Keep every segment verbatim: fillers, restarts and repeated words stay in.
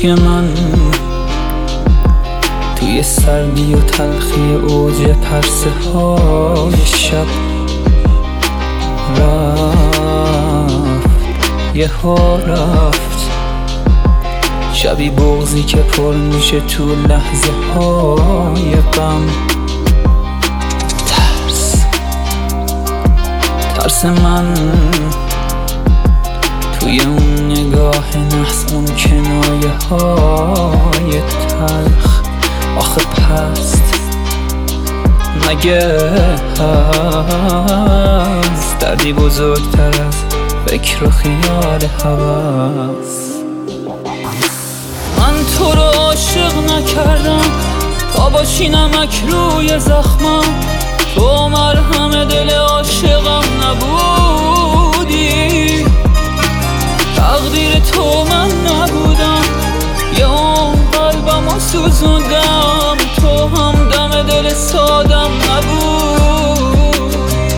عشق من توی سردی و تلخی اوج پرسه های شب رفت، یه ها رفت. شبی بغضی که پر میشه تو لحظه های غم. ترس ترس من توی اون نگاه نحس، اون کنایه های تلخ. آخه پست مگه هست دردی بزرگتر از فکر و خیال هوس؟ من تو رو عاشق نکردم تا باشی نمک روی زخمم. تو مرهم دل عاشقم نبودی، تقدیر تو من نبودم، یه اون قلبمو سوزوندم. تو هم دم دل سادم نبود.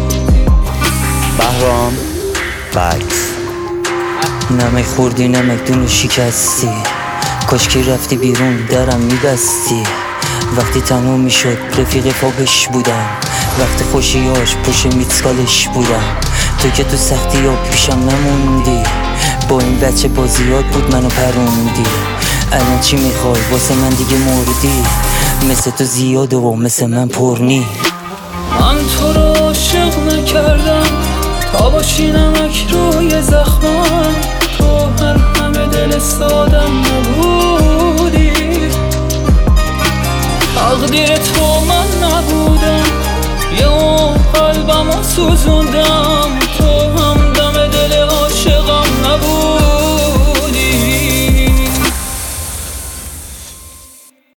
بهرام بکس نمک خوردی نمک دونو شکستی، کاشکی رفتی بیرون درم میبستی. وقتی تنها میشد رفیق فاقش بودم، وقتی خوشیاش پشت میتسکالش بودم. تو که تو سختی ها پیشم نموندی، با این بچه بازیات بود منو پروندی. الان چی میخوای واسه من دیگه مردی؟ مثل تو زیاده و مثل من پرنی. من تو رو عاشق نکردم تا باشی نمک روی زخمم. تو هر همه دل سادم نبودی، تقدیر تو من نبودم، یه اون قلبمو سوزوندم.